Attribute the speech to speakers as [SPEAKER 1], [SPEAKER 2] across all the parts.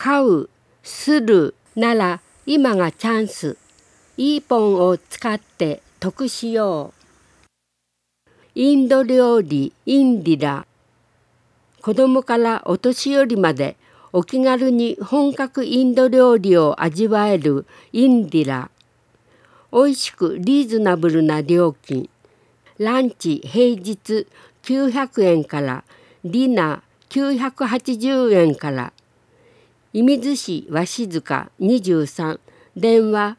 [SPEAKER 1] 買う、するなら今がチャンス。イーポンを使って得しよう。インド料理インディラ。子供からお年寄りまでお気軽に本格インド料理を味わえるインディラ。おいしくリーズナブルな料金。ランチ平日900円からディナー980円から。射水市鷲塚23電話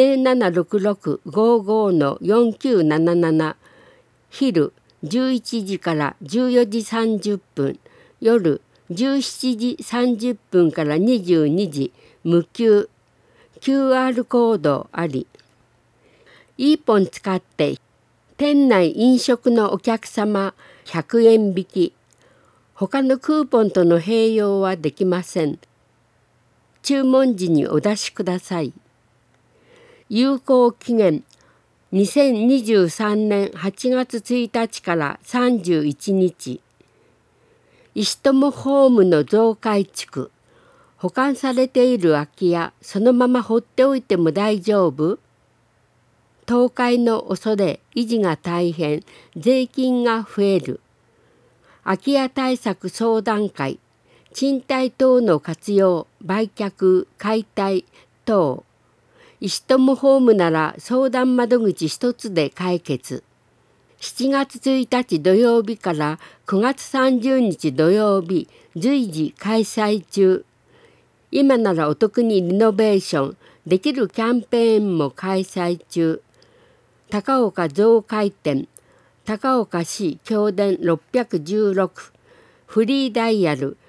[SPEAKER 1] 076655-4977昼11時から14時30分夜17時30分から22時無給 QR コードあり。イーポン使って店内飲食のお客様100円引き。他のクーポンとの併用はできません。注文時にお出しください。有効期限2023年8月1日から31日。石友ホームの増改築。保管されている空き家、そのまま放っておいても大丈夫？倒壊の恐れ、維持が大変、税金が増える。空き家対策相談会。賃貸等の活用、売却、解体等。石友ホームなら相談窓口一つで解決。7月1日土曜日から9月30日土曜日、随時開催中。今ならお得にリノベーションできるキャンペーンも開催中。高岡増改店、高岡市京電616、フリーダイヤル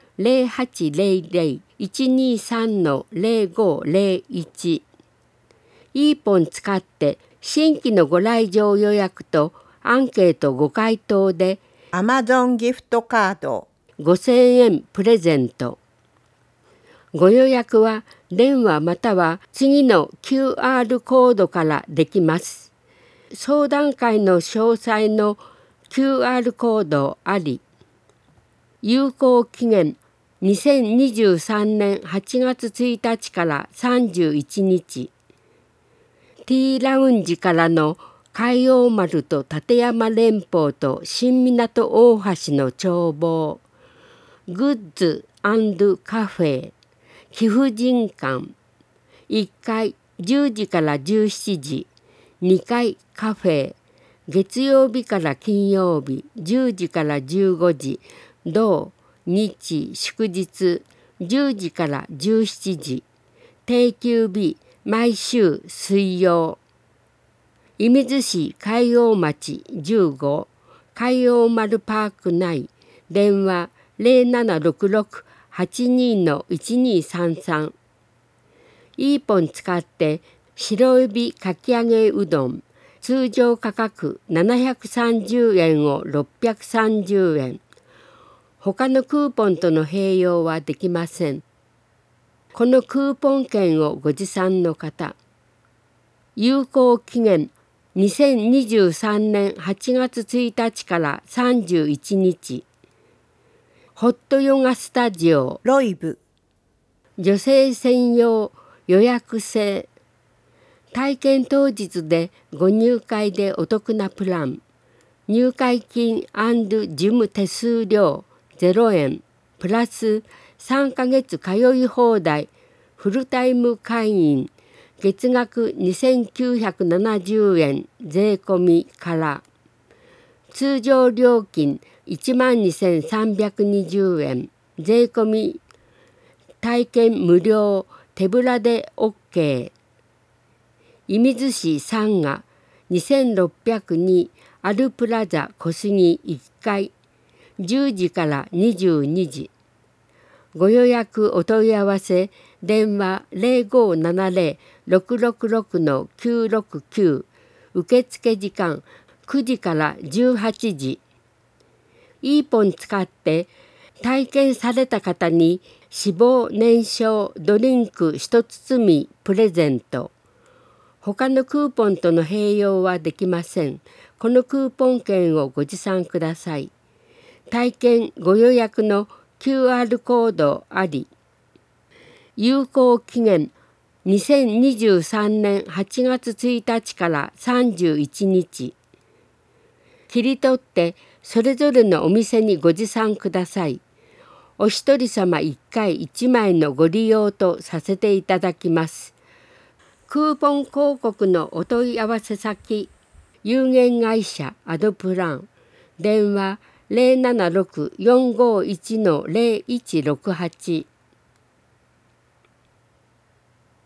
[SPEAKER 1] 0800-123-0501。イーポン使って新規のご来場予約とアンケートご回答で
[SPEAKER 2] Amazon ギフトカード
[SPEAKER 1] 5000円プレゼント。ご予約は電話または次の QR コードからできます。相談会の詳細の QR コードあり。有効期限2023年8月1日から31日。T ラウンジからの海王丸と立山連峰と新港大橋の眺望。グッズ&カフェ。貴婦人館。1階10時から17時。2階カフェ。月曜日から金曜日10時から15時。土日祝日10時から17時。定休日毎週水曜。射水市海王町15海王丸パーク内電話0766-82-1233。イーポン使って白エビかき揚げうどん通常価格730円を630円。他のクーポンとの併用はできません。このクーポン券をご持参の方。有効期限2023年8月1日から31日。ホットヨガスタジオ
[SPEAKER 2] ロイブ
[SPEAKER 1] 女性専用予約制。体験当日でご入会でお得なプラン。入会金&事務手数料0円プラス3ヶ月通い放題フルタイム会員月額2970円税込みから。通常料金12,320円税込み。体験無料手ぶらで OK。射水市三賀2602アルプラザ小杉1階10時から22時。ご予約お問い合わせ電話0570-666-969。受付時間9時から18時。イーポン使って体験された方に脂肪燃焼ドリンク1包プレゼント。他のクーポンとの併用はできません。このクーポン券をご持参ください。体験ご予約の QR コードあり。 有効期限2023年8月1日から31日。切り取ってそれぞれのお店にご持参ください。お一人様1回1枚のご利用とさせていただきます。クーポン広告のお問い合わせ先、有限会社アドプラン、電話076-451-0168